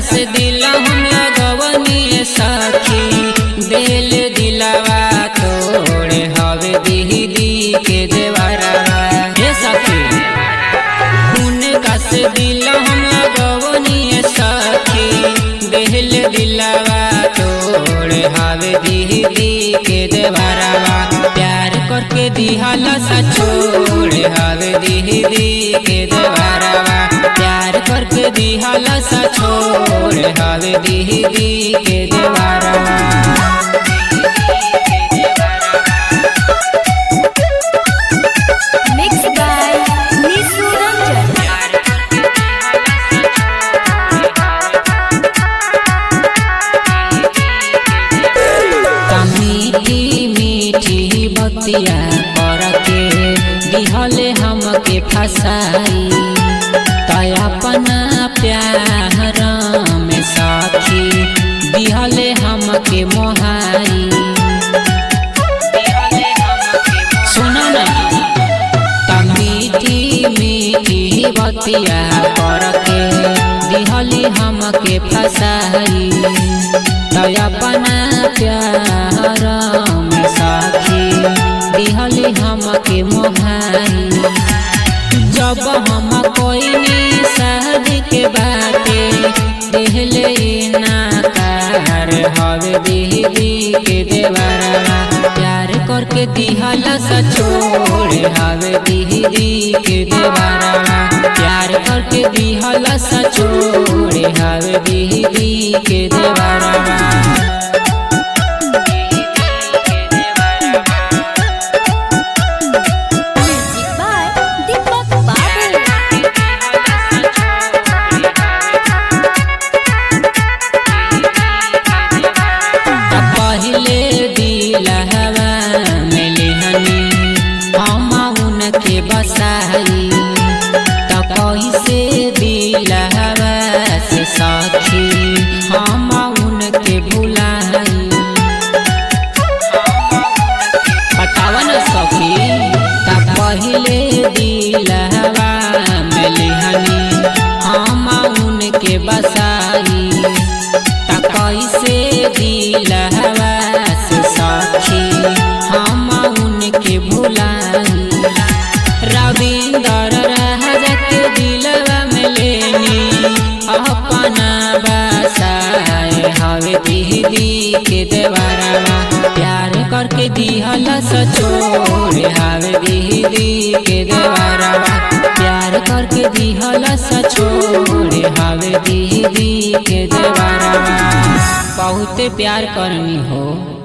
से दिल हम लगवनी सखी दिल दिलावा तोड़े हवे दीदी के देवरवा हे सखी उनका से दिल हम लगवनी सखी दिल दिलावा तोड़े हवे दीदी के देवरवा प्यार करके दिहला सा छोड़े हवे दीदी के देवरवा प्यार करके दिहला सा छोड़े हवे दीदी के देवरवा बतिया करके दिहले हमके फसाई तय अपना प्यार में साथी दिहले हमके मोहाई सुना ना मीठी मीठी बतिया करके दिहले हमके फसाई तय अपना प्यार में साथी दिहले हमके मोहाई जब हम कोई शादी के बाटे दिहले नाकार हवे दीदी के देवरवा प्यार करके दिहला सा छोड़े हवे दीदी के देवरवा प्यार करके दिहला सा छोड़े हवे दीदी के देवरवा बसाई तो कैसे दिलवा से साथी हम उनके भुलाई बतावा न सखी ता पहले दिलवा मिलहनी हम उनके बसाई ता कैसे दिलवा से साथी हम उनके भुलाई रविंदर राजा के दिलवा में लेनी अपना बसाए हवे दीदी के देवरवा प्यार करके दिहला सा छोड़े हवे दीदी के देवरवा प्यार करके दिहला सा छोड़े हवे दीदी के देवरवा बहुत प्यार करनी हो।